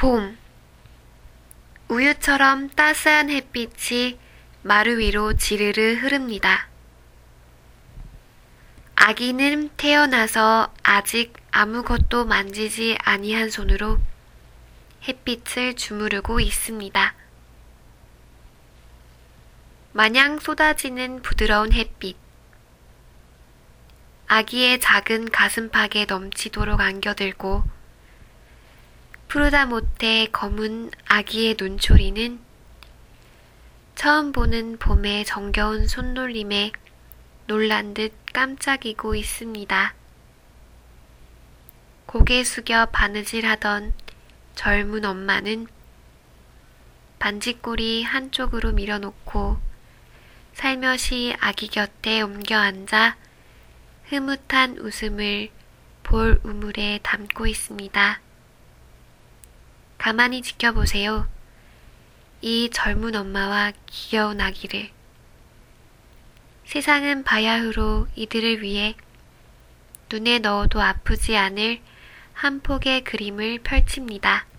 봄. 우유처럼 따스한 햇빛이 마루 위로 지르르 흐릅니다. 아기는 태어나서 아직 아무것도 만지지 아니한 손으로 햇빛을 주무르고 있습니다. 마냥 쏟아지는 부드러운 햇빛. 아기의 작은 가슴팍에 넘치도록 안겨들고 푸르다 못해 검은 아기의 눈초리는 처음 보는 봄의 정겨운 손놀림에 놀란 듯 깜짝이고 있습니다. 고개 숙여 바느질하던 젊은 엄마는 반지꼬리 한쪽으로 밀어놓고 살며시 아기 곁에 옮겨 앉아 흐뭇한 웃음을 볼 우물에 담고 있습니다. 가만히 지켜보세요. 이 젊은 엄마와 귀여운 아기를. 세상은 바야흐로 이들을 위해 눈에 넣어도 아프지 않을 한 폭의 그림을 펼칩니다.